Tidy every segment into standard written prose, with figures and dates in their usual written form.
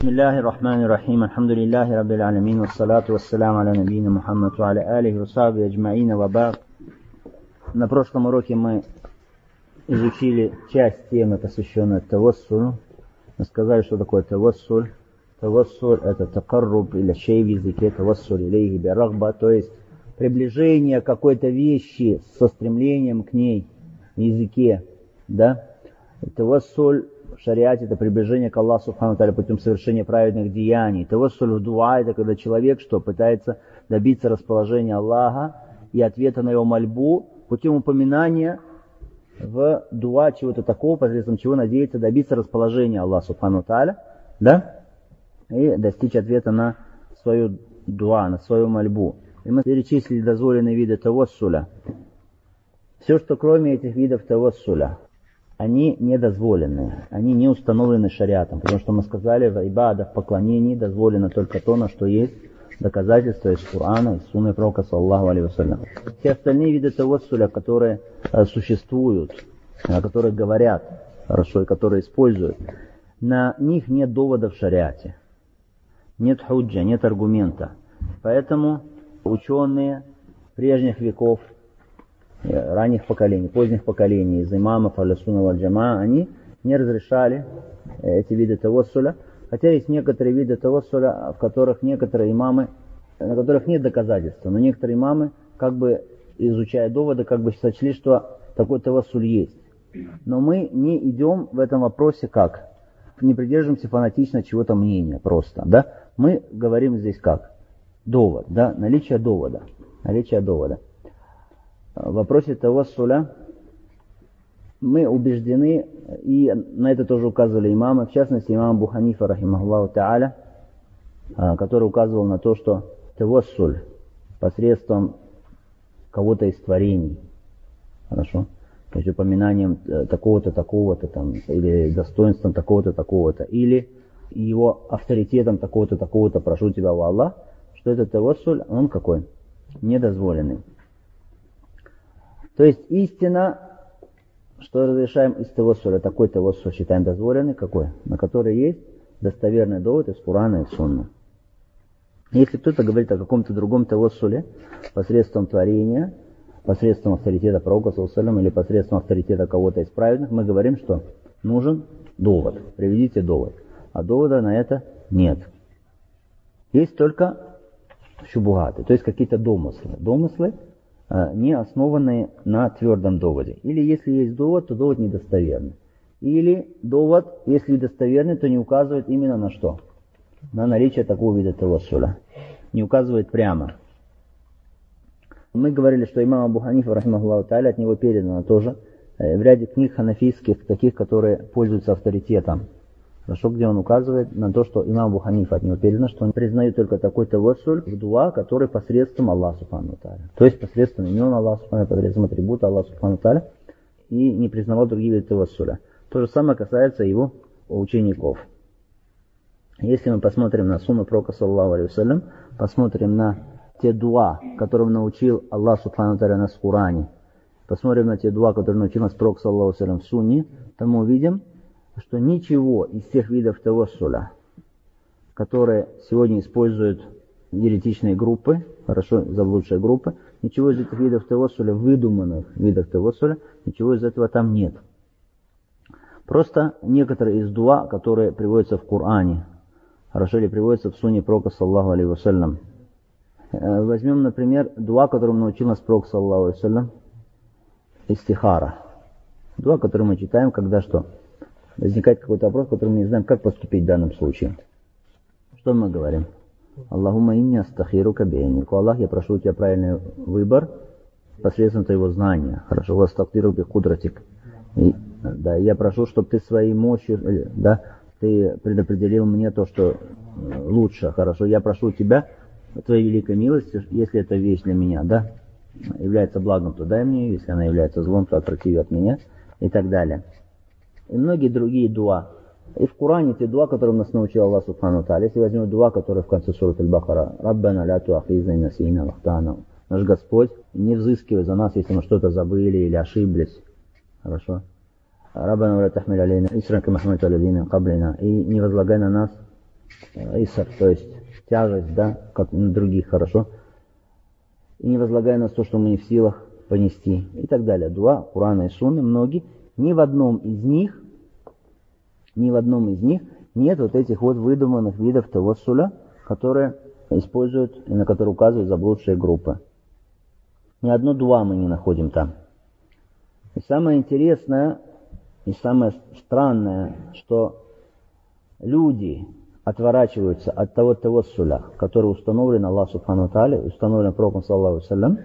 بسم الله الرحمن الرحيم الحمد لله رب العالمين والصلاة والسلام على نبينا Мухаммад ва аля алихи ва сахбихи аджмаин ва ба'д. На прошлом уроке мы изучили часть темы, посвященной тавассулю. Мы сказали, что такое тавассуль. Тавассуль — это такарруб или шей в языке, тавассуль илейхи би рагба, то есть приближение какой-то вещи со стремлением к ней в языке, да. Тавассуль в шариате — это приближение к Аллаху Субхану Тааля путем совершения праведных деяний. Тавассуль в дуа — это когда человек пытается добиться расположения Аллаха и ответа на его мольбу путем упоминания в дуа чего-то такого, посредством чего надеется добиться расположения Аллаха Субхану Тааля, да, и достичь ответа на свою дуа, на свою мольбу. И мы перечислили дозволенные виды тавассуля. Все, что кроме этих видов тавассуля, они недозволены, они не установлены шариатом, потому что мы сказали, в ибадах, в поклонении дозволено только то, на что есть доказательства из Корана, из Сунны Пророка саллаллаху алейхи вассалям. Все остальные виды тавассуля, которые существуют, о которых говорят хорошо и которые используют, на них нет доводов в шариате, нет худжа, нет аргумента. Поэтому ученые прежних веков, ранних поколений, поздних поколений, из имамов Ахлю-Сунна валь Джамаа, они не разрешали эти виды тавассуля, хотя есть некоторые виды тавассуля, в которых некоторые имамы, на которых нет доказательства, но некоторые имамы, изучая доводы, сочли, что такой тавассуль есть. Но мы не идем в этом вопросе не придерживаемся фанатично чего-то мнения просто, да? Мы говорим здесь довод, да? Наличие довода. В вопросе тавассуля мы убеждены, и на это тоже указывали имамы, в частности имам Абу Ханифа, рахимахуллаху та'аля, который указывал на то, что тавассуль посредством кого-то из творений, хорошо, то есть упоминанием такого-то, такого-то, или достоинством такого-то, такого-то, или его авторитетом такого-то, такого-то, прошу тебя, о Аллах, что этот тавассуль, он какой? Недозволенный. То есть истина, что разрешаем из тавассуля, такой тавассуль считаем дозволенный, какой? На который есть достоверный довод из Курана и Сунны. Если кто-то говорит о каком-то другом тавассуле посредством творения, посредством авторитета пророка саллаллаху алейхи ва саллям или посредством авторитета кого-то из праведных, мы говорим, что нужен довод. Приведите довод. А довода на это нет. Есть только шубухаты, то есть какие-то домыслы, не основанные на твердом доводе. Или если есть довод, то довод недостоверный. Или довод, если достоверный, то не указывает именно на что? На наличие такого вида тавассуля. Не указывает прямо. Мы говорили, что имам Абу Ханифа, рахимахуллаху та'аля, от него передано тоже в ряде книг ханафийских, таких, которые пользуются авторитетом. Хорошо, где он указывает на то, что имам Абу Ханифа, от него передано, что он признает только такой тавассуль в дуа, который посредством Аллаха Субхану Тааля. То есть посредством имен Аллаха Субхану Тааля, посредством атрибута Аллаха Субхану Тааля, и не признавал другие виды тавассуля. То же самое касается его учеников. Если мы посмотрим на сунну Пророка саллаллаху алейхи ва саллям, посмотрим на те дуа, которым научил Аллах Субхану Тааля нас в Коране, посмотрим на те дуа, которые научил нас Пророк саллаллаху алейхи ва саллям в сунне, то мы увидим, что ничего из тех видов тавассуля, которые сегодня используют еретичные группы, заблудшие группы, ничего из этих видов тавассуля, выдуманных видов тавассуля, ничего из этого там нет. Просто некоторые из дуа, которые приводятся в Коране, или приводятся в сунне Пророка саллаллаху алейхи ва саллям. Возьмем, например, дуа, которым научил нас Пророк саллаллаху алейхи ва саллям, истихара. Дуа, который мы читаем, когда что? Возникает какой-то вопрос, который мы не знаем, как поступить в данном случае. Что мы говорим? Аллахумма инни астахирука би'илмик. Аллах, я прошу у тебя правильный выбор посредством твоего знания. Хорошо, вастахиру би кудратик. Да, я прошу, чтобы ты своей мощью, да, ты предопределил мне то, что лучше. Хорошо, я прошу тебя твоей великой милости, если эта вещь для меня, да, является благом, то дай мне, если она является злом, то отврати ее от меня, и так далее. И многие другие дуа. И в Коране те дуа, которым нас научил Аллах Субхану Тааля. Если возьмем дуа, который в конце суры Аль-Бакара. Раббана ля туахизна ин насийна вахтана. Наш Господь, не взыскивай за нас, если мы что-то забыли или ошиблись. Хорошо. Раббана ля тахмиль алейна исран кама хамальту алядина каблина. И не возлагай на нас иср, то есть тяжесть, да, как на других, хорошо. И не возлагай нас то, что мы не в силах понести, и так далее. Дуа, Курана и Сунны, многие, ни в одном из них нет вот этих вот выдуманных видов тавассуля, которые используют и на которые указывают заблудшие группы. Ни одно дуа мы не находим там. И самое интересное, и самое странное, что люди отворачиваются от того тавассуля, который установлен Аллах Субхану Тааля, установлен Пророком саллаллаху алейхи ва саллям,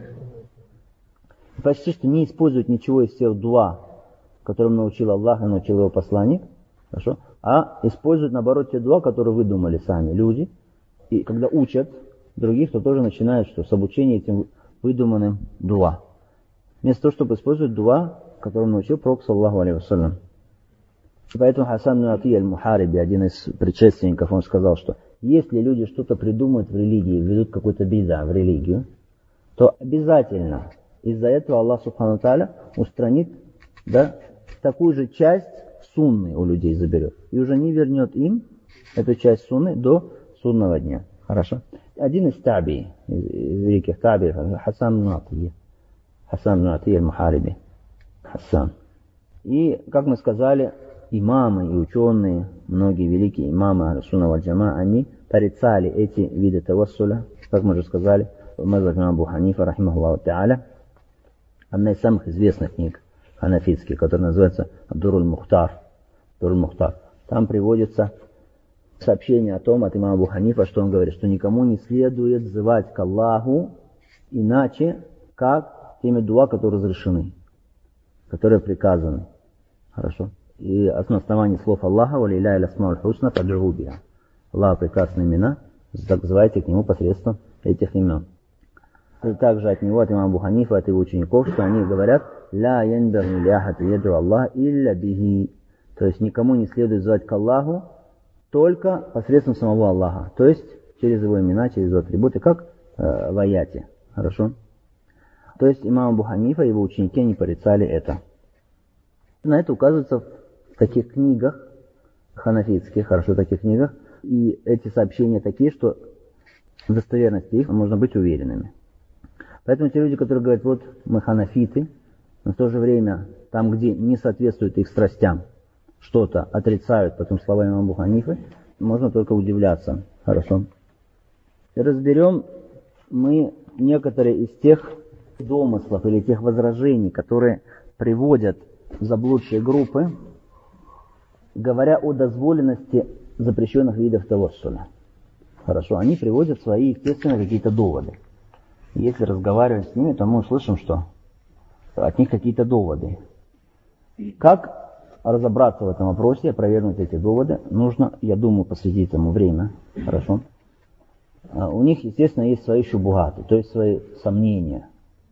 почти что не используют ничего из тех дуа, которым научил Аллах и научил его посланник, хорошо, а используют наоборот те дуа, которые выдумали сами люди. И когда учат других, то тоже начинают с обучения этим выдуманным дуа. Вместо того, чтобы использовать дуа, которым научил Пророк саллаллаху алейхи ва саллям. И поэтому Хасан ибн Атия аль-Мухариби, один из предшественников, он сказал, что если люди что-то придумают в религии, введут какой-то бида в религию, то обязательно из-за этого Аллах Субхану Тааля устранит, да, такую же часть сунны у людей заберет. И уже не вернет им эту часть сунны до судного дня. Хорошо? Один из таби, из великих таби, Хасан ибн Атия. Хасан ибн Атия аль-Мухариби. Хасан. И, как мы сказали, имамы и ученые, многие великие имамы Ахлю-Сунна валь Джамаа, они порицали эти виды тавассуля, как мы уже сказали, в мазхаб имама Абу Ханифа, рахимахуллаху та'аля. Одна из самых известных книг ханафитских, которая называется Дур аль-Мухтар. Там приводится сообщение о том от имама Абу Ханифа, что он говорит, что никому не следует взывать к Аллаху иначе, как теми дуа, которые разрешены, которые приказаны. Хорошо? И основание слов Аллаха, «Валилля иля асмауль хусна фад'у биха». Аллах прекрасные имена, взывайте к нему посредством этих имен. И также от него, от имама Абу Ханифа, от его учеников, что они говорят, «Ля янбаги ли ахад ядру Аллах илля бихи». То есть никому не следует звать к Аллаху, только посредством самого Аллаха. То есть через его имена, через его атрибуты, как в аяте. Хорошо? То есть имам Абу Ханифа и его ученики, они порицали это. На это указывается в таких книгах, ханафитских, хорошо, таких книгах, и эти сообщения такие, что в достоверности их можно быть уверенными. Поэтому те люди, которые говорят, вот мы ханафиты, но в то же время там, где не соответствует их страстям, что-то отрицают, потом слова имама Абу Ханифы, можно только удивляться. Хорошо. И разберем мы некоторые из тех домыслов или тех возражений, которые приводят заблудшие группы, говоря о дозволенности запрещенных видов тавассуля. Хорошо, они приводят свои, естественно, какие-то доводы. Если разговаривать с ними, то мы услышим, что от них какие-то доводы. Как разобраться в этом вопросе и опровергнуть эти доводы, нужно, я думаю, посвятить этому время. Хорошо. У них, естественно, есть свои шубухаты, то есть свои сомнения,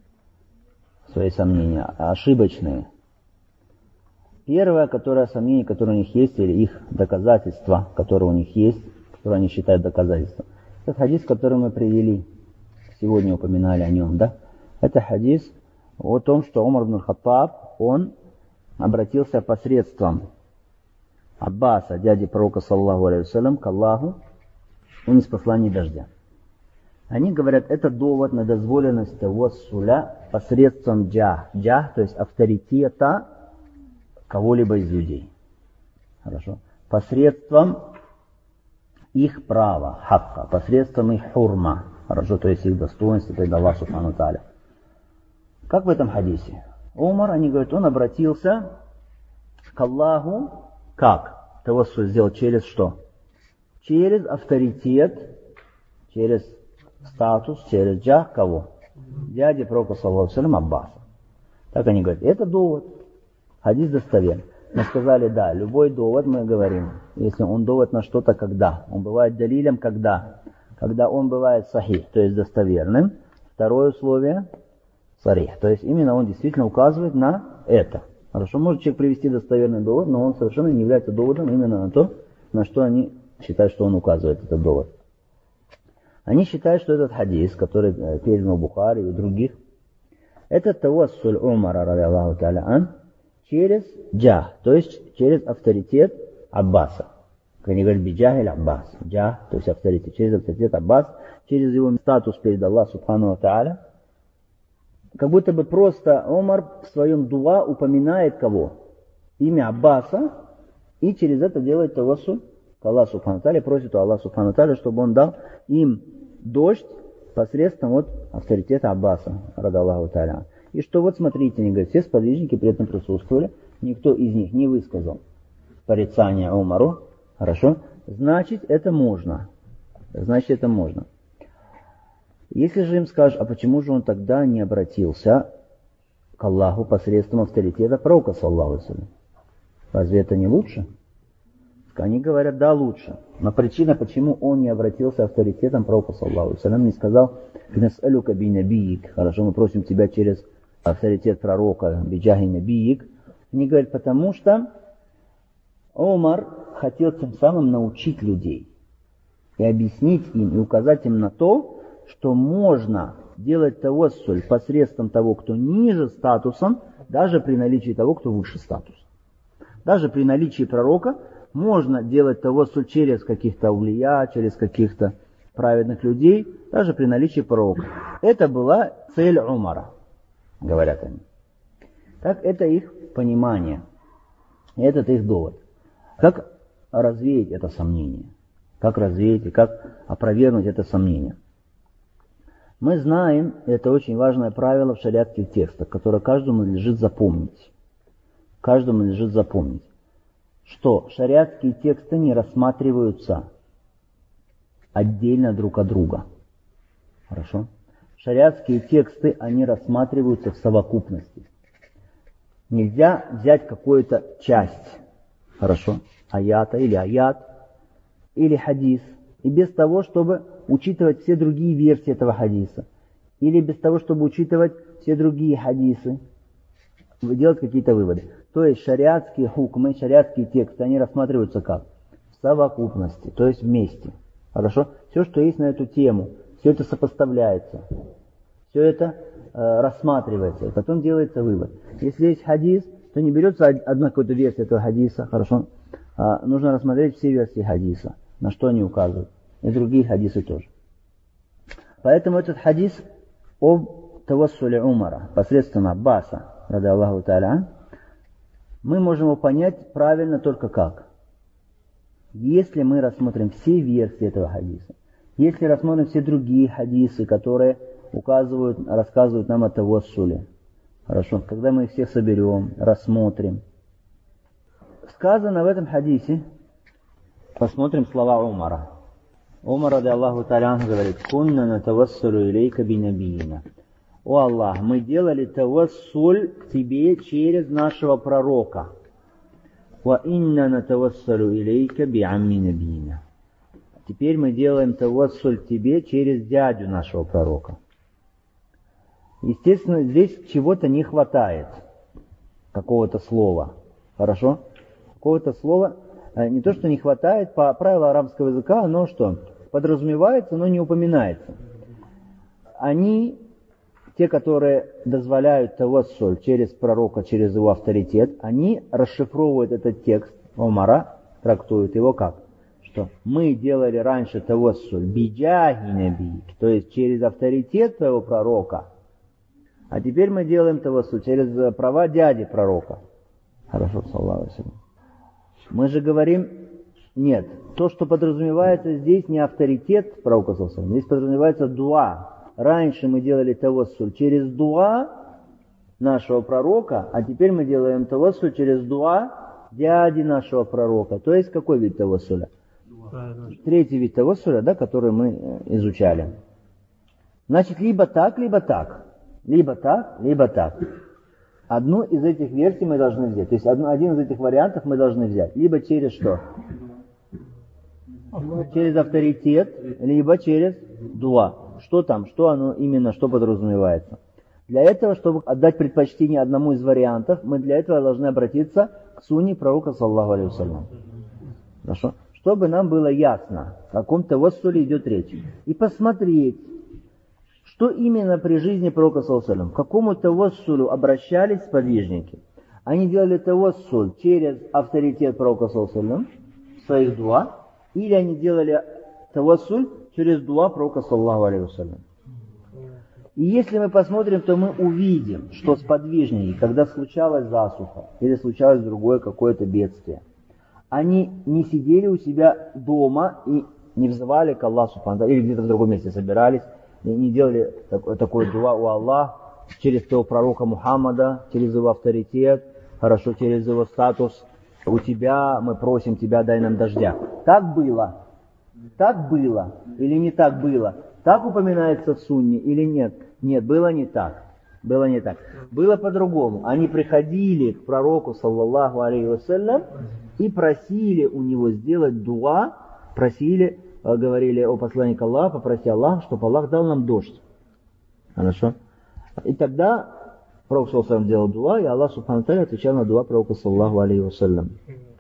ошибочные. Первое, сомнение, которое у них есть, или их доказательства, которые у них есть, которые они считают доказательством, это хадис, который мы привели, сегодня упоминали о нем, да? Это хадис о том, что Умар ибн Хаттаб, он обратился посредством Аббаса, дяди пророка, саллаллаху алейхи ва саллям, к Аллаху, он из послания дождя. Они говорят, это довод на дозволенность тавассуля посредством джах, то есть авторитета кого-либо из людей. Хорошо. Посредством их права, хакка, посредством их хурма, хорошо, то есть их достоинства перед Аллахом Субхану Тааля. Как в этом хадисе? Умар, они говорят, он обратился к Аллаху, как? Тавассуль сделал через что? Через авторитет, через статус, через джах кого? Дяди пророка, саллаллаху алейхи ва саллям, Аббаса. Так они говорят, это довод. Хадис достоверен. Мы сказали, да, любой довод, мы говорим, если он довод на что-то, когда. Он бывает далилем, когда. Когда он бывает сахих, то есть достоверным. Второе условие, сарих. То есть именно он действительно указывает на это. Хорошо, может человек привести достоверный довод, но он совершенно не является доводом именно на то, на что они считают, что он указывает этот довод. Они считают, что этот хадис, который передан в Бухари и у других, это тавассуль Умара, радиаллаху та'аля ан, через джах, то есть через авторитет Аббаса, как они говорят, биджахиль Аббас. Джах, то есть авторитет, через авторитет Аббас, через его статус перед Аллахом Субхану ва Тааля. Как будто бы просто Умар в своем дуа упоминает кого? Имя Аббаса, и через это делает тавассуль к Аллаху Субхану ва Тааля, просит у Аллаха Субхану ва Тааля, чтобы он дал им дождь посредством вот авторитета Аббаса, рада Аллаху Тааля. И что вот смотрите, они говорят, все сподвижники при этом присутствовали, никто из них не высказал порицания Умару, хорошо, значит это можно. Значит это можно. Если же им скажешь, а почему же он тогда не обратился к Аллаху посредством авторитета пророка, саллаллаху алейхи ва саллям? Разве это не лучше? Они говорят, да, лучше. Но причина, почему он не обратился авторитетом пророка, саллаллаху алейхи ва саллям, не сказал, «Нас'алюка би набиик», хорошо, мы просим тебя через авторитет пророка, биджахи набиик. Они говорят, потому что Умар хотел тем самым научить людей и объяснить им, и указать им на то, что можно делать тавассуль посредством того, кто ниже статусом, даже при наличии того, кто выше статусом. Даже при наличии пророка можно делать тавассуль через каких-то аулия, через каких-то праведных людей, даже при наличии пророка. Это была цель Умара, говорят они. Так это их понимание, этот их довод. Как развеять это сомнение? Как развеять и как опровергнуть это сомнение? Мы знаем, это очень важное правило в шариатских текстах, которое каждому надлежит запомнить. Каждому надлежит запомнить, что шариатские тексты не рассматриваются отдельно друг от друга. Хорошо? Шариатские тексты, они рассматриваются в совокупности. Нельзя взять какую-то часть, хорошо, аята или аят, или хадис, и без того, чтобы учитывать все другие версии этого хадиса, или без того, чтобы учитывать все другие хадисы, делать какие-то выводы. То есть шариатские хукмы, шариатские тексты, они рассматриваются как? В совокупности, то есть вместе. Хорошо? Все, что есть на эту тему, все это сопоставляется, все это рассматривается, и потом делается вывод. Если есть хадис, то не берется одна какая-то версия этого хадиса, хорошо? Нужно рассмотреть все версии хадиса, на что они указывают, и другие хадисы тоже. Поэтому этот хадис об тавассуле Умара посредством Аббаса, рада Аллаху Тааля, мы можем его понять правильно только как? Если мы рассмотрим все версии этого хадиса, если рассмотрим все другие хадисы, которые указывают, рассказывают нам о тавассуле, хорошо, когда мы их всех соберем, рассмотрим. Сказано в этом хадисе, посмотрим слова Умара. Умар, ради Аллаху Тааля, говорит, «Кунна натавассулю илейка би набиина». О Аллах, мы делали тавассуль к тебе через нашего пророка. «Ва инна натавассулю илейка би амми набиина». Теперь мы делаем тавассуль к тебе через дядю нашего пророка. Естественно, здесь чего-то не хватает, какого-то слова. Хорошо? Какого-то слова, не то что не хватает, по правилам арабского языка, оно что? Подразумевается, но не упоминается. Они, те, которые дозволяют тавассуль через пророка, через его авторитет, они расшифровывают этот текст Умара, трактуют его как? Что мы делали раньше тавассуль биджахи набиик, то есть через авторитет твоего пророка, а теперь мы делаем тавассуль через права дяди пророка. Хорошо, саллаллаху алейхи ва саллям. Мы же говорим, нет, то, что подразумевается здесь, не авторитет пророка, саллаллаху алейхи ва саллям, здесь подразумевается дуа. Раньше мы делали тавассуль через дуа нашего пророка, а теперь мы делаем тавассуль через дуа дяди нашего пророка. То есть какой вид тавассуля? Третий вид тавассуля, да, который мы изучали. Значит, либо так, либо так. Либо так, либо так. Одну из этих версий мы должны взять. То есть один из этих вариантов мы должны взять. Либо через что? Через авторитет, либо через дуа. Что там? Что оно именно, что подразумевается? Для этого, чтобы отдать предпочтение одному из вариантов, мы для этого должны обратиться к сунне пророка, саллаллаху алейхи ва саллям. Хорошо? Чтобы нам было ясно, о каком тавассуле идет речь. И посмотреть, что именно при жизни пророка, саллаллаху алейхи ва саллям, к какому тавассулю обращались сподвижники. Они делали тавассуль через авторитет пророка, саллаллаху алейхи ва саллям, своих дуа, или они делали тавассуль через дуа пророка саллаллаху алейхи вассалям. И если мы посмотрим, то мы увидим, что сподвижники, когда случалась засуха или случалось другое какое-то бедствие, они не сидели у себя дома и не взывали к Аллаху субхану ва тааля, или где-то в другом месте собирались, и не делали такое дуа у Аллаха через того пророка Мухаммада, через его авторитет, хорошо, через его статус. У тебя, мы просим тебя, дай нам дождя. Так было? Так было? Или не так было? Так упоминается в сунне или нет? Нет, было не так. Было не так. Было по-другому. Они приходили к пророку, саллаллаху алейхи вассалям, и просили у него сделать дуа, просили, говорили: о посланник Аллаха, попроси Аллаха, чтобы Аллах дал нам дождь. Хорошо? И тогда пророк, саллаллаху алейхи вассалям, делал дуа, и Аллах, субхану ва тааля, отвечал на дуа пророка, саллаллаху алейхи вассалям.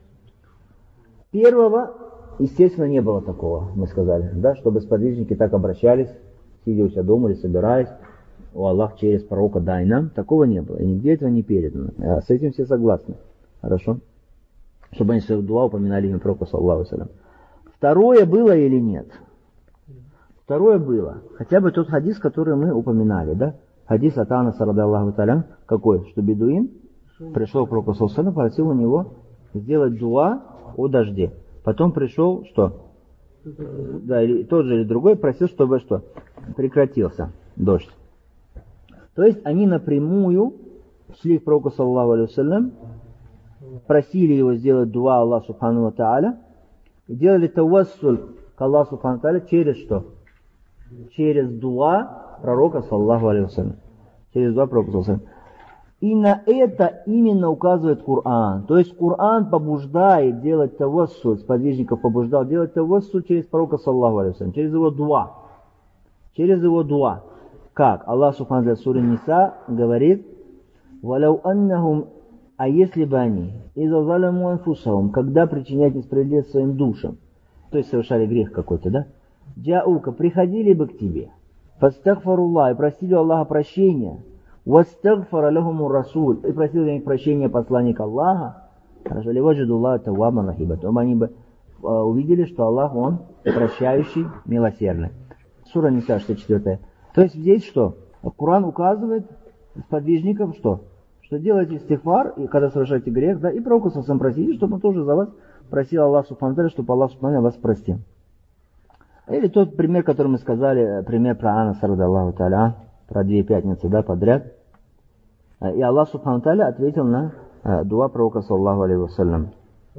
Первого, естественно, не было такого, мы сказали, да, чтобы сподвижники так обращались, сидя у себя дома или собираясь: о Аллах, через пророка дай нам. Такого не было, и нигде этого не передано. С этим все согласны. Хорошо? Чтобы они в своих дуа упоминали имя пророка, саллаллаху алейхи вассалям. Второе было или нет? Второе было. Хотя бы тот хадис, который мы упоминали, да? Хадис от Анаса радиаллаху тааля, какой? Что бедуин пришел к пророку, саллаллаху алейхи вассалям, просил у него сделать дуа о дожде. Потом пришел, что? Да, или тот же, или другой просил, чтобы что? Прекратился дождь. То есть они напрямую шли к пророку, саллаллаху алейхи вассалям, просили его сделать дуа Аллаху субхану ва тааля, и делали тавассуль к Аллаху субхану ва тааля через что? Через дуа пророка, саллаллаху алейхи вассалям. Через дуа пророка, саллаллаху алейхи вассалям. И на это именно указывает Коран. То есть Коран побуждает делать тавассуль, сподвижников побуждал делать тавассуль через пророка, саллаллаху алейхи вассалям, через его дуа. Через его дуа. Как? Аллах субхану ва тааля в суре Ниса говорит: «Валяу аннахум», а если бы они, «иза заляму анфусахум», когда причинять несправедливость своим душам, то есть совершали грех какой-то, да? «Джаука», приходили бы к тебе, «фастагфаруллах», и просили у Аллаха прощения, «вастагфара лахумур расуль», и просили их прощения посланник Аллаха, хорошо, «ливаджидуллах таввабан рахима», то они бы увидели, что Аллах, Он прощающий, милосердный. Сура Ниса, 64. То есть здесь что? Коран указывает сподвижникам, что делайте истигфар, и когда совершаете грех, да, и пророку сам просите, чтобы он тоже за вас просил Аллах субхану ва тааля, чтобы Аллах субхану ва тааля вас простил. Или тот пример, который мы сказали, пример про Анаса радиаллаху тааля, про 2 пятницы, да, подряд. И Аллах субхану ва тааля ответил на дуа пророка, саллаллаху алейхи вассалям.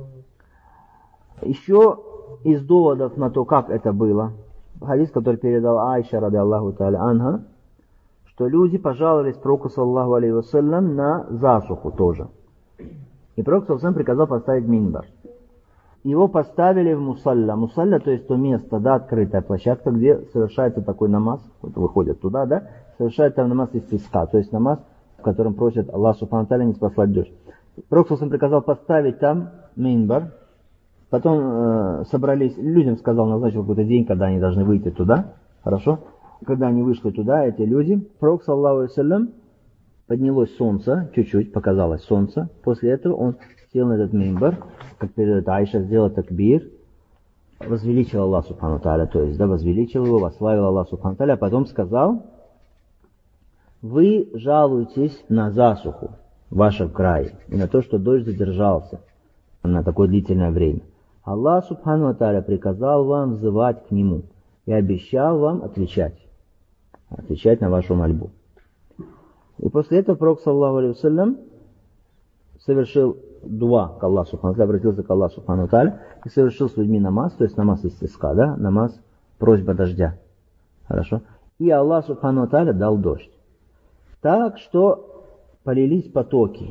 Еще из доводов на то, как это было, хадис, который передал Айша радиаллаху тааля анха, что люди пожаловались пророку, саллаллаху алейхи вассалям, на засуху тоже. И пророк, саллаллаху алейхи вассалям, приказал поставить минбар. Его поставили в мусалля. Мусалля, то есть то место, да, открытая площадка, где совершается такой намаз, вот выходят туда, да, совершает там намаз истиска, то есть намаз, в котором просят Аллах субхану ва тааля не спаслать дождь. Пророк, саллаллаху алейхи вассалям, приказал поставить там минбар. Потом собрались, людям сказал, назначил какой-то день, когда они должны выйти туда, хорошо? Когда они вышли туда, эти люди, пророк, саллаллаху алейхи вассалям, поднялось солнце, чуть-чуть показалось солнце. После этого он сел на этот минбар, как передает Айша, сделал такбир, возвеличил Аллах субхану ва тааля, то есть, да, возвеличил его, восславил Аллах субхану ва тааля, а потом сказал: вы жалуетесь на засуху в вашем крае и на то, что дождь задержался на такое длительное время. Аллах субхану ва тааля приказал вам взывать к Нему и обещал вам отвечать на вашу мольбу. И после этого пророк, саллаллаху алейхи вассалям, совершил дуа к Аллаху субхану ва тааля, обратился к Аллаху субхану ва тааля и совершил с людьми намаз, то есть намаз истиска, да, намаз просьба дождя. Хорошо? И Аллах субхану ва тааля дал дождь. Так что полились потоки,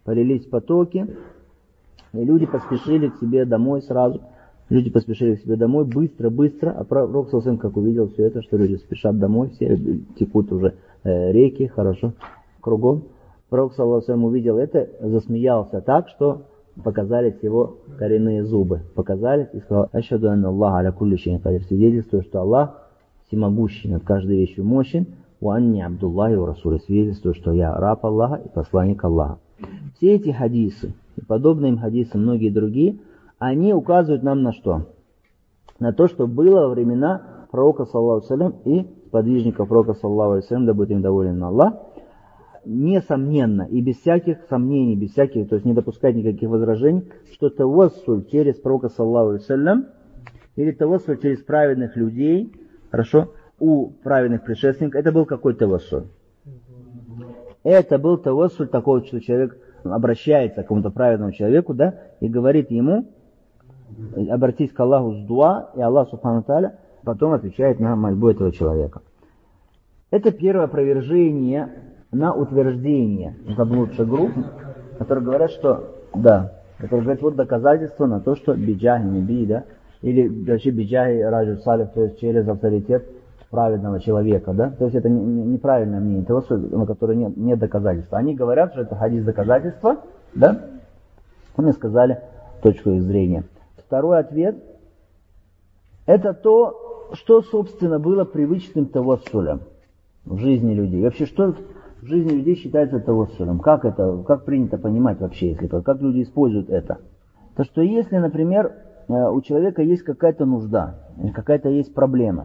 и люди поспешили к себе домой сразу. Люди поспешили к себе домой быстро, а пророк, саллаллаху алейхи вассалям, как увидел все это, что люди спешат домой, все текут уже реки, хорошо, кругом. Пророк, саллаллаху алейхи вассалям, увидел это, засмеялся так, что показались его коренные зубы. Показались и сказал: «Ашхаду анна Аллаха аля кулли шайин кадир», свидетельствует, что Аллах всемогущий, над каждой вещью мощен, «Ва анни абдуллахи ва расуль», свидетельствует, что я раб Аллаха и посланник Аллаха. Все эти хадисы и подобные им хадисы, многие другие, они указывают нам на что? На то, что было во времена пророка, саллаллаху алейхи ва саллям, и подвижников пророка, саллаллаху алейхи ва саллям, да будет им доволен Аллах, несомненно и без всяких сомнений, без всяких, то есть не допускать никаких возражений, что тавассуль через пророка, саллаллаху алейхи ва саллям, или тавассуль через праведных людей, хорошо, у праведных предшественников, это был какой тавассуль? Это был тавассуль такого, что человек обращается к какому-то праведному человеку, да, и говорит ему, обратись к Аллаху с дуа, и Аллах, субхану тааля, потом отвечает на мольбу этого человека. Это первое опровержение на утверждение заблудших групп, которые говорят, что, да, которые говорят, вот доказательство на то, что биджахи наби, да, или вообще биджахи раджу салих, то есть через авторитет праведного человека, да, то есть это неправильное мнение, того, на которое нет доказательства. Они говорят, что это хадис доказательства, да, мы сказали точку их зрения. Второй ответ, это то, что, собственно, было привычным тавассулем в жизни людей. Вообще, что в жизни людей считается тавассулем? Как это, как принято понимать вообще, если как люди используют это? То, что если, например, у человека есть какая-то нужда, какая-то есть проблема,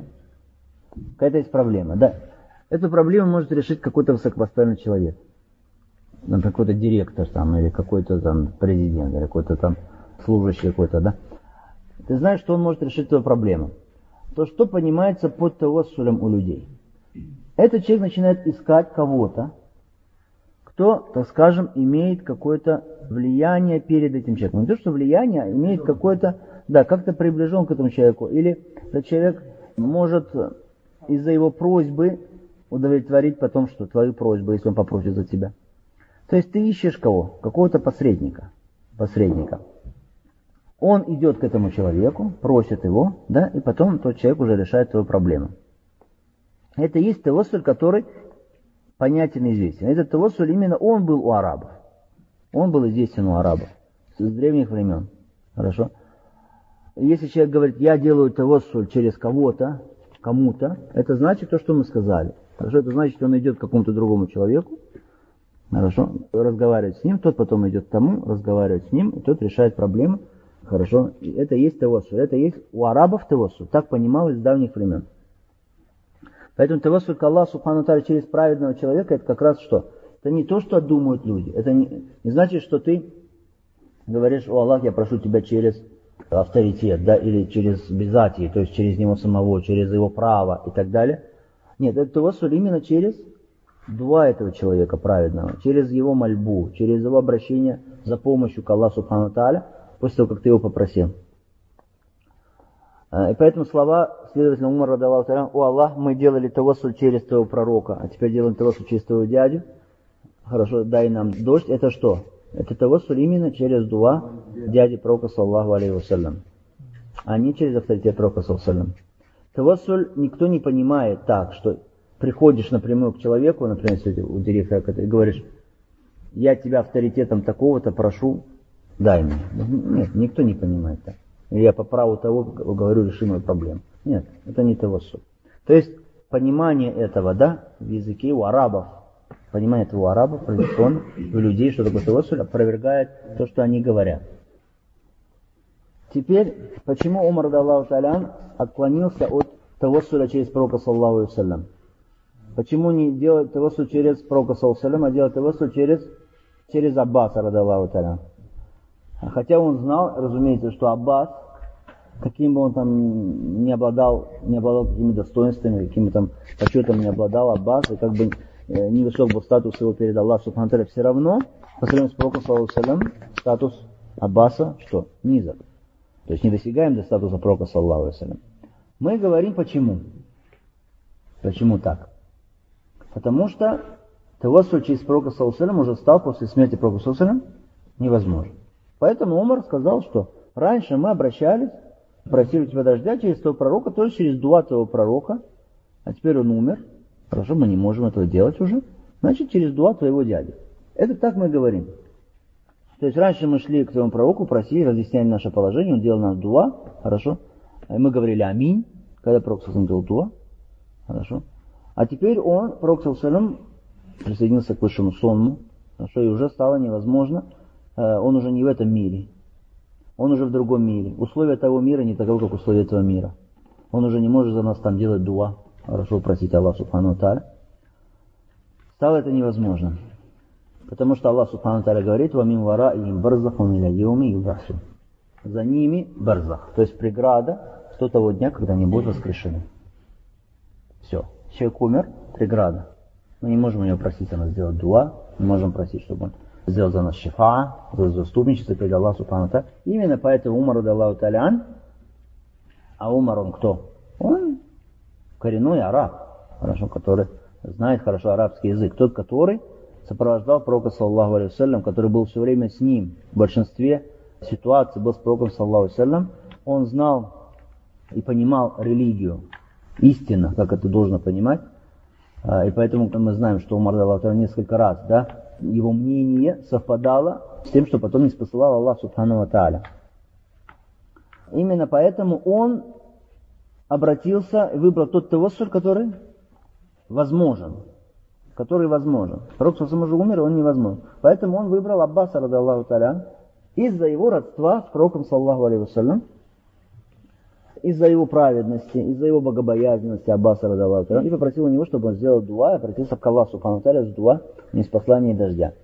да, эту проблему может решить какой-то высокопоставленный человек. Например, какой-то директор там, или какой-то там президент, или какой-то там служащий какой-то, да. Ты знаешь, что он может решить твою проблему. То, что понимается под тавассулем у людей. Этот человек начинает искать кого-то, кто, так скажем, имеет какое-то влияние перед этим человеком. Не то, что влияние, имеет какое-то, да, как-то приближен к этому человеку. Или этот человек может из-за его просьбы удовлетворить потом, что твою просьбу, если он попросит за тебя. То есть ты ищешь кого? Какого-то посредника. Он идет к этому человеку, просит его, да, и потом тот человек уже решает твою проблему. Это есть тавассуль, который понятен и известен. Этот тавассуль именно он был у арабов. Он был известен у арабов с древних времен. Хорошо? Если человек говорит, я делаю тавассуль через кого-то, кому-то, это значит то, что мы сказали. Хорошо? Это значит, что он идет к какому-то другому человеку, хорошо, разговаривает с ним, тот потом идет к тому, разговаривает с ним, и тот решает проблему. Хорошо? И это есть тавассуль. Это есть у арабов тавассуль. Так понималось с давних времен. Поэтому тавассуль к Аллаху субхану тааля через праведного человека, это как раз что? Это не то, что думают люди. Это не значит, что ты говоришь, о Аллах, я прошу тебя через авторитет, да, или через безатие, то есть через него самого, через его право и так далее. Нет, это тавассуль именно через дуа этого человека праведного, через его мольбу, через его обращение за помощью к Аллаху субхану тааля, после того, как ты его попросил. И поэтому слова, следовательно, Умар радаллаху та'аля, о Аллах, мы делали тавассуль через твоего пророка, а теперь делаем тавассуль через твоего дядю. Хорошо, дай нам дождь. Это что? Это тавассуль именно через дуа дяди пророка, саллаллаху алейхи вассалям, а не через авторитет пророка, саллаллаху алейхи вассалям. Тавассуль никто не понимает так, что приходишь напрямую к человеку, например, если у директора, и говоришь, я тебя авторитетом такого-то прошу, дай мне. Нет, никто не понимает так. Я по праву того говорю, реши мою проблему. Нет, это не тавассуль. То есть, понимание этого, да, в языке у арабов, понимание этого у арабов, традиционно, у людей, что такое тавассуль, опровергает то, что они говорят. Теперь, почему Умар радаллаху та'аля отклонился от тавассуля через пророка, саллаллаху алейхи ва саллям? Почему не делать тавассуль через пророка, саллаллаху алейхи ва саллям, а делать тавассуль через Аббаса радаллаху та'аля? Хотя он знал, разумеется, что Аббас, каким бы он там не обладал какими достоинствами, каким бы там почетом не обладал Аббас, и как бы невысок был статус его перед Аллахом субхану тааля, все равно, по сравнению с пророком, саллаллаху алейхи ва саллям, статус Аббаса, что? Низок. То есть не достигаем до статуса пророка, саллаллаху алейхи ва саллям. Мы говорим почему. Почему так? Потому что тавассуль через пророка, саллаллаху алейхи ва саллям, уже стал после смерти пророка, саллаллаху алейхи ва саллям, невозможен. Поэтому Умар сказал, что раньше мы обращались, просили у тебя дождя через твоего пророка, то есть через дуа твоего пророка, а теперь он умер. Хорошо, мы не можем этого делать уже. Значит, через дуа твоего дяди. Это так мы говорим. То есть раньше мы шли к твоему пророку, просили, разъясняли наше положение, он делал нам дуа, хорошо. И мы говорили аминь, когда пророк саллаллаху алейхи ва саллям делал дуа, хорошо. А теперь пророк саллаллаху алейхи ва саллям, присоединился к высшему сонму, хорошо, и уже стало невозможно. Он уже не в этом мире. Он уже в другом мире. Условия того мира не таковы, как условия этого мира. Он уже не может за нас там делать дуа, хорошо просить Аллах Субхану Тааля. Стало это невозможно. Потому что Аллах Субхану Тааля говорит: «Ва мин вараихим барзахун иля йауми юб'асун». За ними барзах, то есть преграда до того дня, когда они будут воскрешены. Все. Человек умер, преграда. Мы не можем у него просить о нас сделать дуа, не можем просить, чтобы он сделал за нас шифа, за заступничество перед Аллахом Субхану Тааля. Именно поэтому Умар радиаллаху тааля, а Умар он кто? Он коренной араб, хорошо, который знает хорошо арабский язык. Тот, который сопровождал пророка, саллаллаху алейхи вассалям, который был все время с ним. В большинстве ситуаций был с пророком, саллаллаху алейхи вассалям. Он знал и понимал религию истинно, как это должно понимать. И поэтому мы знаем, что Умар радиаллаху тааля несколько раз, его мнение совпадало с тем, что потом не спосылал Аллах Субхану ва Тааля. Именно поэтому он обратился и выбрал тот тавассуль, который возможен. Пророк уже умер, и он невозможен. Поэтому он выбрал Аббаса радиаллаху тааля из-за его родства с пророком, саллаллаху алейхи вассалям, из-за его праведности, из-за его богобоязненности Аббаса радиаллаху тааля, и попросил у него, чтобы он сделал дуа, и обратился к Аллаху Субхану тааля с дуа, не с посланием дождя.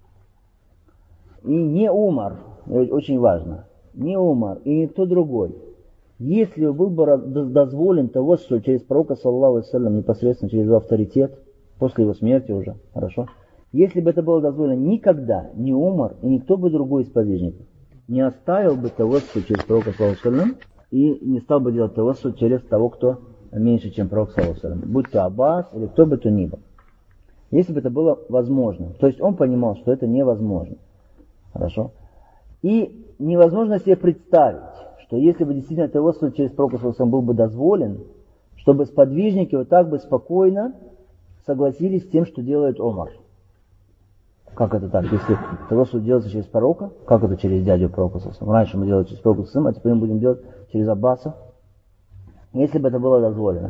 И не Умар, очень важно, не Умар и никто другой, если был бы дозволен тавассуль через пророка, саллаллаху алейхи вассалям, непосредственно через его авторитет, после его смерти уже, хорошо, если бы это было дозволено, никогда ни Умар и никто бы другой из подвижников не оставил бы тавассуль через пророка, саллаллаху алейхи вассалям, и не стал бы делать тавассуль через того, кто меньше, чем пророк, саллаллаху алейхи вассалям, будь то Аббас или кто бы то ни был. Если бы это было возможно. То есть он понимал, что это невозможно. Хорошо. И невозможно себе представить, что если бы действительно тавассуль через пророка, саллаллаху алейхи вассалям, был бы дозволен, чтобы сподвижники вот так бы спокойно согласились с тем, что делает Умар. Как это так? Если тавассуль делается через пророка, как это через дядю пророка, саллаллаху алейхи вассалям? Раньше мы делали через пророка, саллаллаху алейхи вассалям, а теперь мы будем делать через Аббаса. Если бы это было дозволено.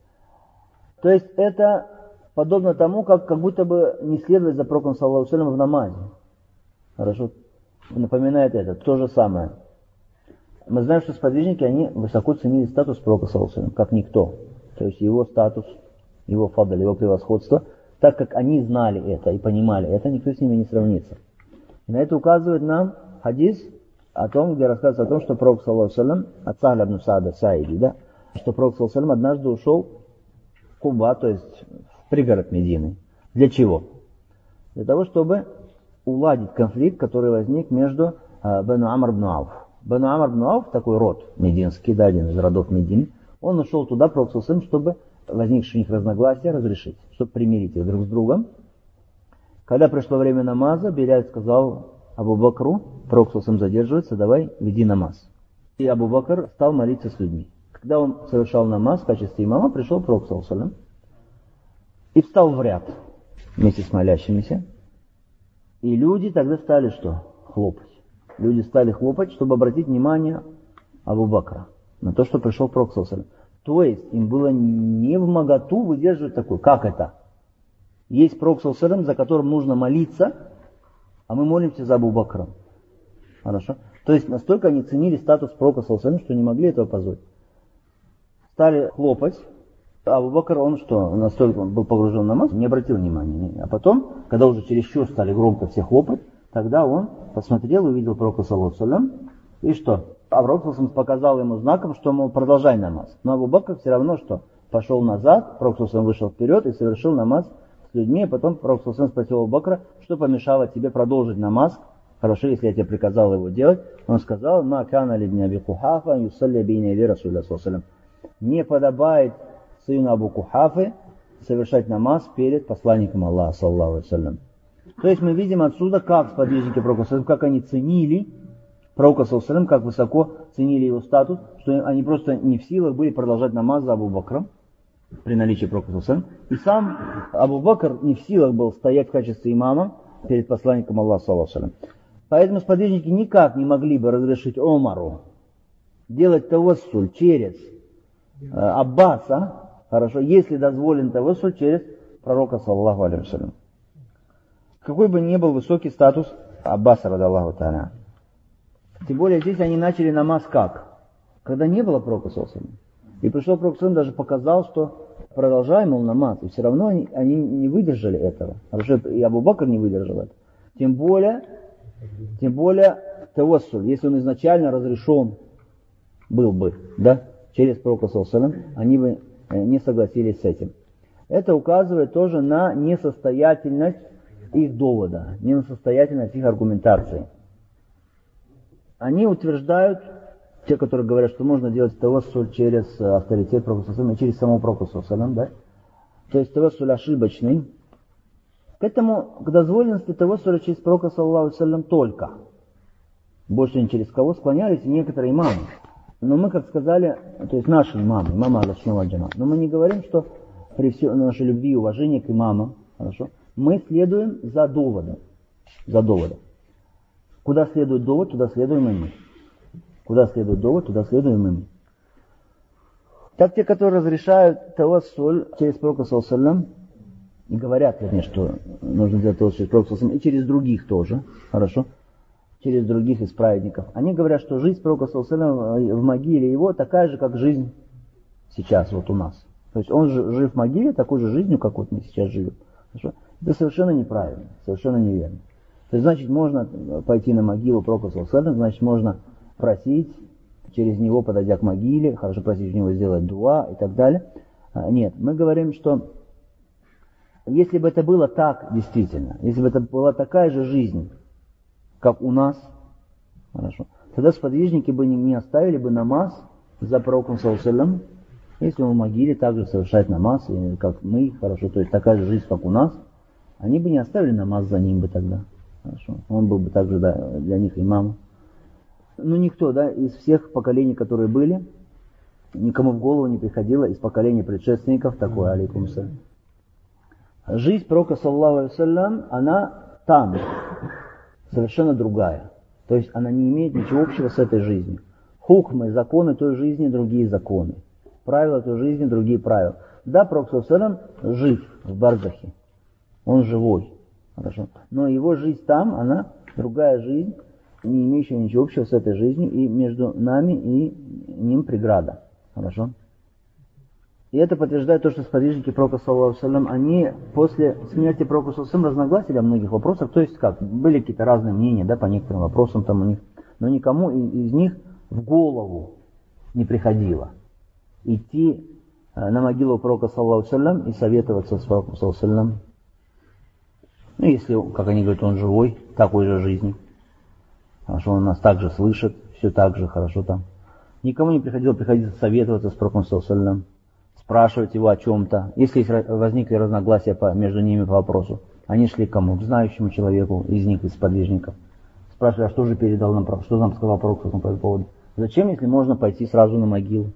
То есть это подобно тому, как будто бы не следовать за пророком, саллаллаху алейхи вассалям, в намазе. Хорошо? Напоминает это. То же самое. Мы знаем, что сподвижники, они высоко ценили статус пророка, саллаллаху алейхи вассалям, как никто. То есть его статус, его фадаль, его превосходство. Так как они знали это и понимали это, никто с ними не сравнится. И на это указывает нам хадис о том, где рассказывается о том, что пророк, саллаллаху алейхи вассалям, от Сахля ибн Саада Саиди, что пророк, саллаллаху алейхи вассалям, однажды ушел в Куба, то есть в пригород Медины. Для чего? Для того, чтобы уладить конфликт, который возник между Бану Амр ибн Ауф. Бану Амр ибн Ауф, такой род мединский, один из родов Медины, он ушел туда, пророк, саллаллаху алейхи вассалям, чтобы возникшие у них разногласия разрешить, чтобы примирить их друг с другом. Когда пришло время намаза, Билял сказал Абу Бакру, пророк саллаллаху алейхи вассалям задерживается, давай веди намаз. И Абу Бакр стал молиться с людьми. Когда он совершал намаз в качестве имама, пришел пророк саллаллаху алейхи вассалям и встал в ряд вместе с молящимися. И люди тогда стали что? Хлопать. Люди стали хлопать, чтобы обратить внимание Абу Бакра на то, что пришел пророк саллаллаху алейхи вассалям. То есть им было не вмоготу выдерживать такое. Как это? Есть пророк саллаллаху алейхи вассалям, за которым нужно молиться, а мы молимся за Абу Бакра. Хорошо? То есть настолько они ценили статус пророка саллаллаху алейхи вассалям, что не могли этого позволить. Стали хлопать. Абу Бакр, он настолько был погружен в намаз, не обратил внимания. А потом, когда уже чересчур стали громко все хлопать, тогда он посмотрел, увидел пророка саллаллаху алейхи вассалям, и что? А пророк саллаллаху алейхи вассалям показал ему знаком, что, мол, продолжай намаз. Но Абу Бакр все равно что? Пошел назад, пророк саллаллаху алейхи вассалям вышел вперед и совершил намаз с людьми. А потом пророк саллаллаху алейхи вассалям спросил Абу Бакра, что помешало тебе продолжить намаз? Хорошо, если я тебе приказал его делать. Он сказал: «Ма кана ли ибн Аби Кухафа юсалли бейна ядай Расулилля саллаллаху алейхи вассалям». Не подобает сыну Абу Кухафы совершать намаз перед посланником Аллаха, саллаллаху алейхи вассалям. То есть мы видим отсюда, как сподвижники пророка, как они ценили пророка, саллаллаху алейхи вассалям, как высоко ценили его статус, что они просто не в силах были продолжать намаз за Абу Бакром при наличии пророка, саллаллаху алейхи вассалям. И сам Абу Бакр не в силах был стоять в качестве имама перед посланником Аллаха, саллаллаху алейхи вассалям. Поэтому сподвижники никак не могли бы разрешить Омару делать тавассуль через Аббаса, хорошо, если дозволен тавассуль через пророка, саллаллаху алейхи вассалям. Какой бы ни был высокий статус Аббаса, радиаллаху тааля. Тем более здесь они начали намаз как? Когда не было пророка саллаллаху алейхи ва саллям. И пришел пророк саллаллаху алейхи ва саллям, даже показал, что продолжай, мол, намаз. И все равно они не выдержали этого. Хорошо, и Абу Бакр не выдержал этого. Тем более тавассуль, если он изначально разрешен был бы, да, через пророка саллаллаху алейхи ва саллям, они бы не согласились с этим. Это указывает тоже на несостоятельность их довода, несостоятельность их аргументации. Они утверждают, те, которые говорят, что можно делать тавассуль через авторитет пророка саллаллаху алейхи ва саллям и через самого пророка саллаллаху алейхи ва саллям, да? То есть тавассуль ошибочный. К этому, к дозволенности тавассуля через пророка саллаллаху алейхи ва саллям только. Больше ни через кого склонялись и некоторые имамы. Но мы, как сказали, то есть наши имамы Ахлус-Сунна валь Джамаа, но мы не говорим, что при всей нашей любви и уважении к имамам, хорошо, мы следуем за доводом. За доводом. Куда следует довод, туда следуем и мы. Куда следует довод, туда следуем и мы. Так те, которые разрешают тавассуль через пророка саллаллаху алейхи ва саллям, и говорят, вернее, что нужно делать тавассуль через пророка саллаллаху алейхи ва саллям, и через других тоже, хорошо, через других из праведников. Они говорят, что жизнь пророка саллаллаху алейхи ва саллям в могиле его такая же, как жизнь сейчас вот у нас. То есть он жив в могиле такой же жизнью, как вот мы сейчас живем. Хорошо? Это совершенно неправильно, совершенно неверно. То есть, значит, можно пойти на могилу пророка саллаллаху алейхи ва саллям, значит, можно просить через него, подойдя к могиле, хорошо просить у него сделать дуа и так далее. Нет, мы говорим, что если бы это было так действительно, если бы это была такая же жизнь, как у нас, хорошо, тогда сподвижники бы не оставили бы намаз за пророком саллаллаху алейхи ва саллям, если он в могиле также совершает намаз, как мы, хорошо, то есть такая же жизнь, как у нас, они бы не оставили намаз за ним бы тогда. Хорошо. Он был бы также, да, для них имамом. Ну, никто, да, из всех поколений, которые были, никому в голову не приходило из поколения предшественников такое, алейкум салям. Жизнь пророка, саллаллаху алейхи ва саллям, она там, совершенно другая. То есть она не имеет ничего общего с этой жизнью. Хукмы, законы той жизни, другие законы. Правила той жизни, другие правила. Да, пророк, саллаллаху алейхи ва саллям, жив в барзахе. Он живой. Хорошо. Но его жизнь там, она другая жизнь, не имеющая ничего общего с этой жизнью, и между нами и ним преграда. Хорошо? И это подтверждает то, что сподвижники пророка, саллаллаху алейхи ва саллям, они после смерти пророка, саллаллаху алейхи ва саллям, разногласили о многих вопросах. То есть как, были какие-то разные мнения, да, по некоторым вопросам там у них, но никому из них в голову не приходило идти на могилу пророка, саллаллаху алейхи ва саллям, и советоваться с пророком, саллаллаху алейхи ва саллям. Ну, если, как они говорят, он живой, такой же жизни. Хорошо, он нас также слышит, все так же, хорошо там. Никому не приходилось советоваться с пророком, саллаллаху алейхи ва саллям, спрашивать его о чем-то. Если возникли разногласия между ними по вопросу, они шли к кому? К знающему человеку из них, из подвижников. Спрашивали, а что же передал нам пророк, что нам сказал пророк по этому поводу? Зачем, если можно пойти сразу на могилу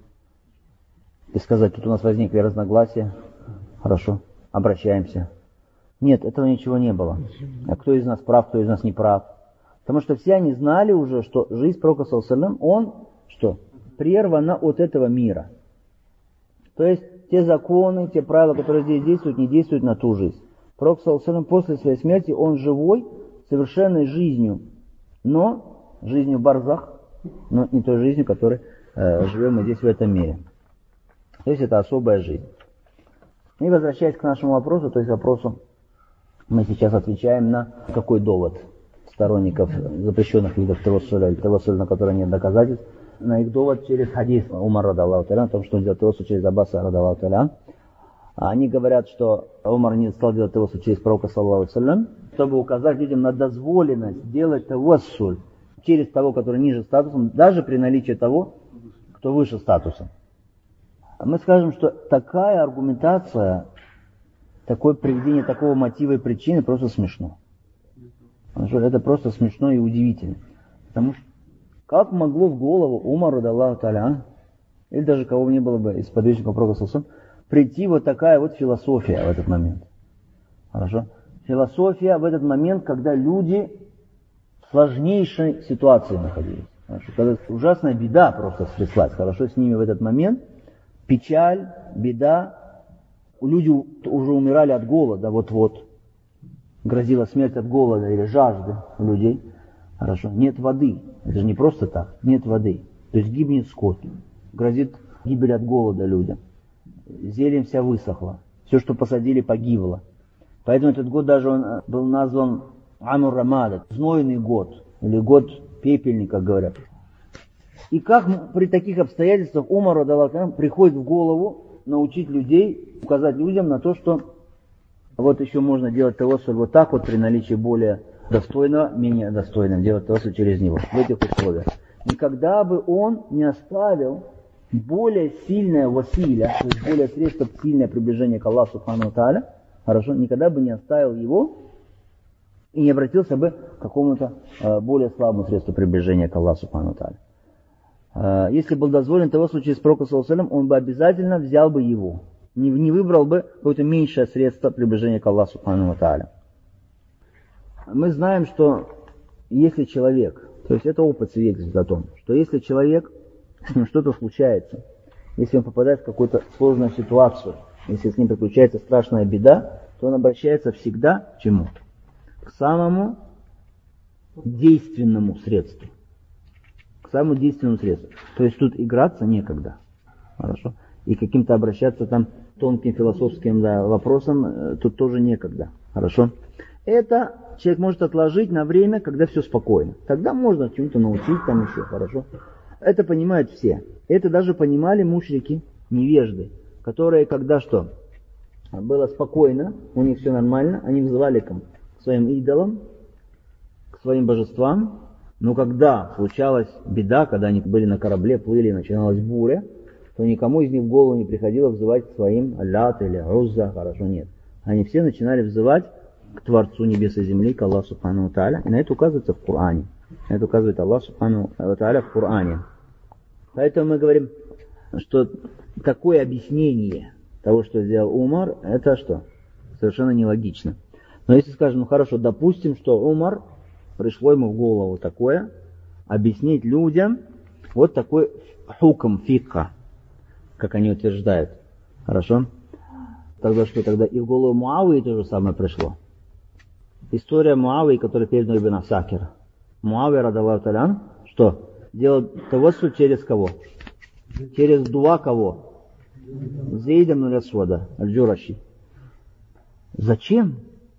и сказать, тут у нас возникли разногласия, хорошо, обращаемся. Нет, этого ничего не было. А кто из нас прав, кто из нас не прав? Потому что все они знали уже, что жизнь пророка, саллаллаху алейхи ва саллям, он, что? Прервана от этого мира. То есть, те законы, те правила, которые здесь действуют, не действуют на ту жизнь. Пророк, саллаллаху алейхи ва саллям, после своей смерти, он живой, совершенной жизнью, но жизнью барзах, но не той жизнью, которой живем мы здесь в этом мире. То есть, это особая жизнь. И возвращаясь к нашему вопросу, то есть вопросу, мы сейчас отвечаем на какой довод сторонников запрещенных видов тавассуля, или тавассуля, на который нет доказательств, на их довод через хадис Умар радаллаху та'аля, о том, что он делал тавассуль через Аббаса радаллаху та'аля. Они говорят, что Умар не стал делать тавассуль через пророка, саллаллаху алейхи ва саллям, чтобы указать людям на дозволенность делать тавассуль через того, который ниже статусом, даже при наличии того, кто выше статусом. Мы скажем, что такая аргументация, такое приведение такого мотива и причины просто смешно. Это просто смешно и удивительно. Потому что как могло в голову Умару радаллаху та'аля, или даже кого бы ни было бы из подвижников пророка, саллаллаху алейхи ва саллям, прийти вот такая вот философия в этот момент. Хорошо? Философия в этот момент, когда люди в сложнейшей ситуации находились. Хорошо? Когда ужасная беда просто стряслась. Хорошо, с ними в этот момент. Печаль, беда. Люди уже умирали от голода, вот-вот. Грозила смерть от голода или жажды у людей. Хорошо. Нет воды. Это же не просто так. Нет воды. То есть гибнет скот. Грозит гибель от голода людям. Зелень вся высохла. Все, что посадили, погибло. Поэтому этот год даже он был назван Амур Рамада, знойный год. Или год пепельника, как говорят. И как при таких обстоятельствах Умару приходит в голову научить людей, указать людям на то, что вот еще можно делать тавассуль вот так вот при наличии более достойного, менее достойного, делать тавассуль через него, в этих условиях. Никогда бы он не оставил более сильное василя, то есть более средство сильное приближение к Аллаху Субхану Тааля, хорошо, никогда бы не оставил его и не обратился бы к какому-то более слабому средству приближения к Аллаху Субхану Тааля. Если был дозволен тавассуль через пророка, он бы обязательно взял бы его. Не выбрал бы какое-то меньшее средство приближения к Аллаху Субхану Тааля. Мы знаем, что если человек, то есть это опыт свидетельствует о том, что если человек, с ним что-то случается, если он попадает в какую-то сложную ситуацию, если с ним приключается страшная беда, то он обращается всегда к чему? К самому действенному средству. К самому действенному средству. То есть тут играться некогда. Хорошо? И каким-то обращаться там тонким философским вопросам тут тоже некогда. Хорошо? Это человек может отложить на время, когда все спокойно. Тогда можно чему-то научить там еще. Хорошо? Это понимают все. Это даже понимали мушрики, невежды, которые когда что? Было спокойно, у них все нормально, они взывали к своим идолам, к своим божествам. Но когда случалась беда, когда они были на корабле, плыли, начиналась буря, то никому из них в голову не приходило взывать к своим Аллат или Узза, хорошо, нет. Они все начинали взывать к Творцу небес и земли, к Аллаху Субхану Тааля. И на это указывается в Коране. На это указывает Аллах Субхану Тааля в Коране. Поэтому мы говорим, что такое объяснение того, что сделал Умар, это что? Совершенно нелогично. Но если скажем, ну хорошо, допустим, что Умар, пришло ему в голову такое, объяснить людям вот такой хукм фикха, как они утверждают. Хорошо? Тогда что? Тогда и в голову Муавии то же самое пришло. История Муавии, которая передана Ибн Асакир. Муавия, радаллаху та'аля, что? Делал тавассуль через кого? Через дуа кого? Зейд ибн Асвада, аль-Джураши. Зачем?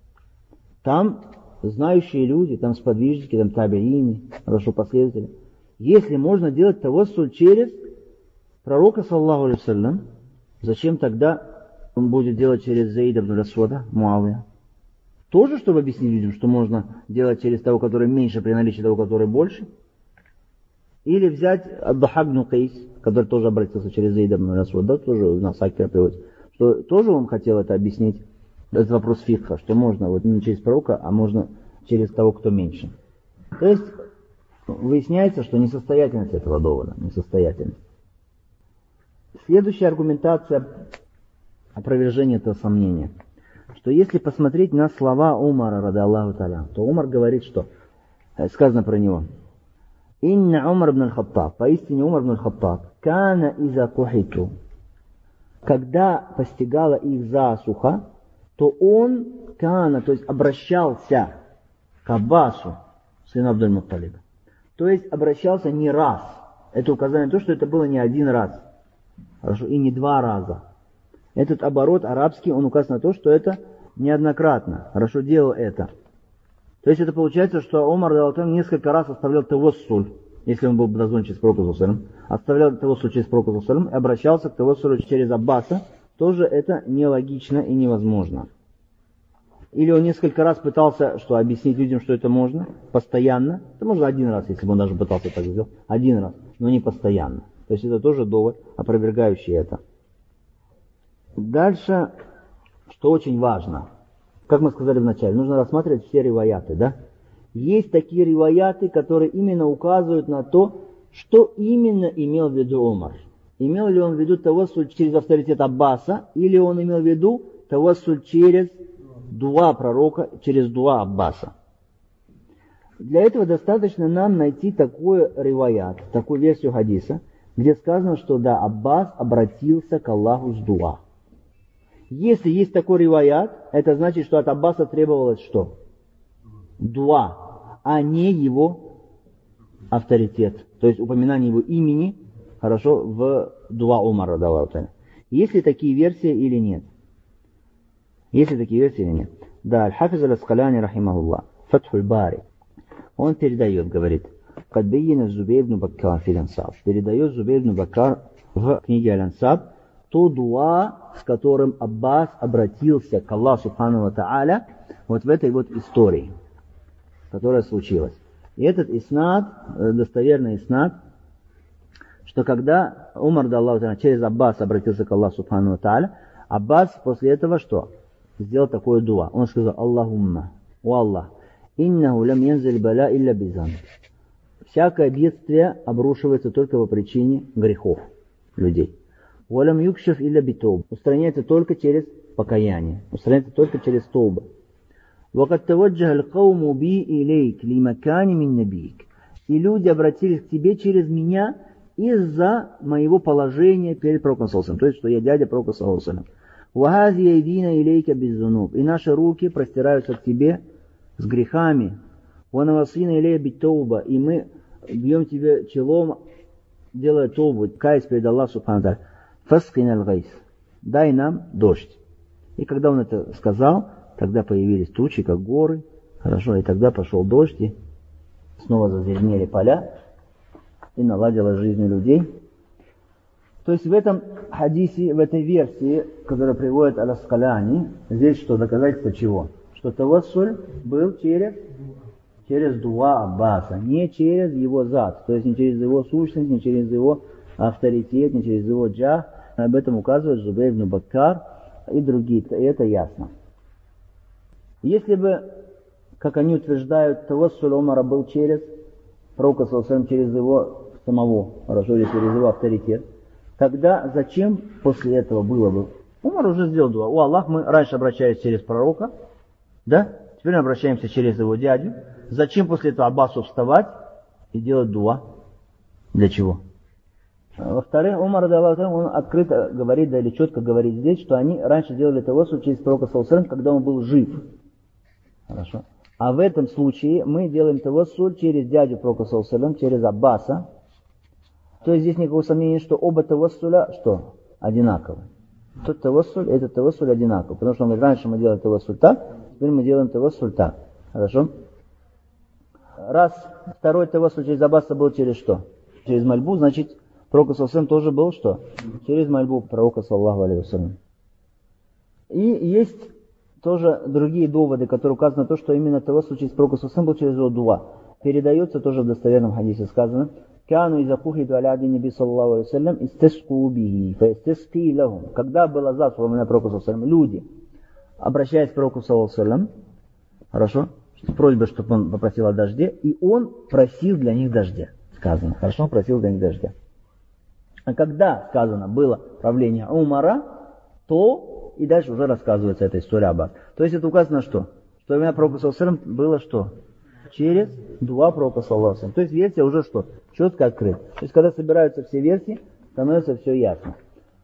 Там знающие люди, там сподвижники, там табиини, хорошо последователи. Если можно делать тавассуль через пророка, саллаху алейхи вассалям, зачем тогда он будет делать через Зейда ибн Асвада, Муавия? Тоже, чтобы объяснить людям, что можно делать через того, который меньше, при наличии того, который больше? Или взять Ад-Дахак ибн Кайс, который тоже обратился через Зейда ибн Асвада, тоже у нас Акер приводит, что тоже он хотел это объяснить. Это вопрос фикха, что можно вот не через пророка, а можно через того, кто меньше. То есть выясняется, что несостоятельность этого довода, несостоятельность. Следующая аргументация опровержения этого сомнения, что если посмотреть на слова Умара, радаллаху та'аля, то Умар говорит, что сказано про него: «Инна Умар ибн аль-Хаттаб», поистине Умар ибн аль-Хаттаб, «Кана иза кухиту», когда постигала их засуха, то он, Кана, то есть обращался к Аббасу, сыну Абдуль-Мутталиба. То есть обращался не раз. Это указание на то, что это было не один раз. Хорошо, и не два раза. Этот оборот арабский, он указывает на то, что это неоднократно. Хорошо, делал это. То есть это получается, что Умар несколько раз оставлял тавассуль, если он был дозволен через пророка, оставлял тавассуль через пророка и обращался к тавассулю через Аббаса. Тоже это нелогично и невозможно. Или он несколько раз пытался объяснить людям, что это можно, постоянно. Это можно один раз, если бы он даже пытался так сделать. Один раз, но не постоянно. То есть это тоже довод, опровергающий это. Дальше, что очень важно. Как мы сказали вначале, нужно рассматривать все риваяты, да? Есть такие риваяты, которые именно указывают на то, что именно имел в виду Умар. Имел ли он в виду тавассуль через авторитет Аббаса, или он имел в виду тавассуль через дуа пророка, через дуа Аббаса. Для этого достаточно нам найти такой риваят, такую версию хадиса, где сказано, что да, Аббас обратился к Аллаху с дуа. Если есть такой риваят, это значит, что от Аббаса требовалось что? Дуа, а не его авторитет, то есть упоминание его имени, хорошо, в дуа Умара, есть ли такие версии или нет? Есть ли такие версии или нет? Да, Аль-Хафиз Аль-Аскаляни, рахимахуллах, Фатхуль Бари, он передает, говорит, Кадбейна Зубейр ибн Баккар фил-Ансаб, передает Зубейр ибн Баккар в книге Аль-Ансаб то дуа, с которым Аббас обратился к Аллаху Субхану ва Та'аля вот в этой вот истории, которая случилась. И этот иснад, достоверный иснад, что когда Умар через Аббас обратился к Аллаху Субхану ва Та'аля, Аббас после этого что? Сделал такое дуа. Он сказал: Аллахумма, о Аллах, иннаху лам янзиль бала илля бизан. Всякое бедствие обрушивается только по причине грехов людей. Валам юкшиф илля битоб. Устраняется только через покаяние. Устраняется только через тауба. Вакат таваджаха аль-кауму би илейк ли макани мин набик. И люди обратились к тебе через меня из-за моего положения перед пророком саллаллаху алейхи ва саллям. То есть, что я дядя пророка саллаллаху алейхи ва саллям. Ваhaзи яйдина илейка беззунуб. И наши руки простираются к тебе с грехами. Ванавасина илея битауба. И мы бьем тебе челом, делая тоубу, каясь перед Аллахом субхану ва тааля. Фаскин аль-гайс. Дай нам дождь. И когда он это сказал, тогда появились тучи, как горы. Хорошо, и тогда пошел дождь, и снова зазеленели поля, и наладилась жизнь людей. То есть в этом хадисе, в этой версии, которую приводит Аль-Аскаляни, здесь что, доказательство чего? Что тавассуль был через дуа Аббаса, не через его зат, то есть не через его сущность, не через его авторитет, не через его джах. Об этом указывает Зубейр ибн Баккар и другие, и это ясно. Если бы, как они утверждают, тавассуль Умара был через пророка саллаллаху алейхи ва саллям, через его самого, хорошо, или через его авторитет, тогда зачем после этого было бы? Умар уже сделал дуа. О Аллах, мы раньше обращались через пророка, да? Теперь мы обращаемся через его дядю. Зачем после этого Аббасу вставать и делать дуа? Для чего? Во-вторых, Умар, он открыто говорит, да или четко говорит здесь, что они раньше делали тавассуль через пророка саллаллаху алейхи ва саллям, когда он был жив. Хорошо. А в этом случае мы делаем тавассуль через дядю пророка саллаллаху алейхи ва саллям, через Аббаса. То есть здесь никакого сомнения, что оба тавассуля что? Одинаковы. Тот тавассуль, этот тавассуль одинаковый. Потому что он говорит, раньше мы делали тавассуль так, теперь мы делаем тавассуль так. Хорошо? Раз второй тавассуль через Аббаса был через что? Через мольбу, значит, пророк саллаллаху алейхи ва саллям тоже был что? Через мольбу пророка саллаллаху алейхи ва саллям. И есть тоже другие доводы, которые указаны на то, что именно тавассуль через пророка саллаллаху алейхи ва саллям был через его дуа. Передается тоже в достоверном хадисе сказано: «Кану иза кухиду аля ади наби саллаллаху алейхи ва саллям истаску бихи, фаистаски лахум». Когда было заслано пророку саллаллаху алейхи ва саллям, люди, обращаясь к пророку саллаллаху алейхи ва саллям, хорошо, с просьбой, чтобы он попросил о дожде, и он просил для них дождя. Сказано, хорошо, он просил для них дождя. А когда, сказано, было правление Умара, то и дальше уже рассказывается эта история Аббас. То есть это указано что? Что имя пророка саллаллаху алейхи ва саллям было что? Через дуа пророка саллаллаху алейхи ва саллям. То есть версия уже что? Четко открыта. То есть когда собираются все версии, становится все ясно.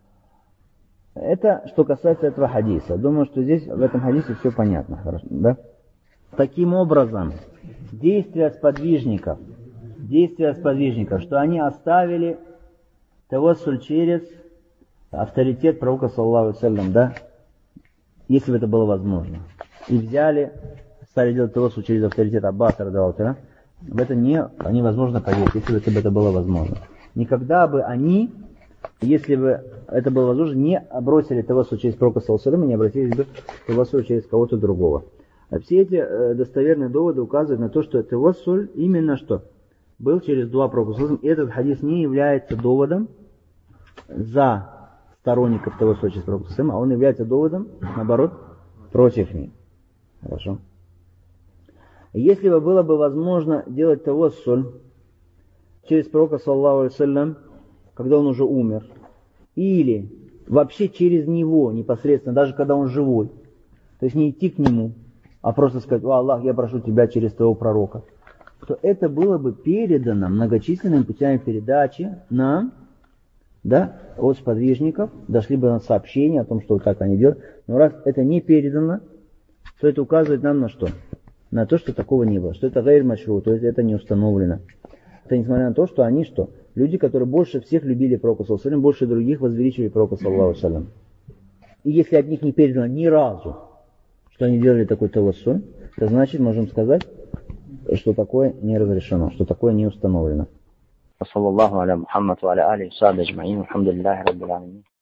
Это что касается этого хадиса. Думаю, что здесь в этом хадисе все понятно. Хорошо, да? Таким образом, действия сподвижников, что они оставили тавассуль через авторитет пророка саллаллаху алейхи ва саллям, да? Если бы это было возможно. И стали делать тавассуль через авторитет Аббаса, радаллаху, в это невозможно поверить, если бы это было возможно. Никогда бы они, если бы это было возможно, не бросили тавассуль через пророка саллаллаху алейхи ва саллям и не обратились бы к тавассуль через кого-то другого. А все эти достоверные доводы указывают на то, что тавассуль именно что? Был через дуа пророка саллаллаху алейхи ва саллям. И этот хадис не является доводом за сторонников тавассуля через пророка саллаллаху алейхи ва саллям, а он является доводом, наоборот, против них. Хорошо. Если бы было бы возможно делать тавассуль через пророка саллаллаху алейхи ва саллям, когда он уже умер, или вообще через него непосредственно, даже когда он живой, то есть не идти к нему, а просто сказать: «О Аллах, я прошу тебя через твоего пророка», то это было бы передано многочисленными путями передачи нам, да, от сподвижников, дошли бы на сообщения о том, что вот так они делают. Но раз это не передано, то это указывает нам на что? На то, что такого не было, что это гайр машру, то есть это не установлено. Это несмотря на то, что они что? Люди, которые больше всех любили пророка, больше других возвеличивали пророка, саллаллаху алейхи. И если от них не передано ни разу, что они делали такой тавассуль, то значит, можем сказать, что такое не разрешено, что такое не установлено.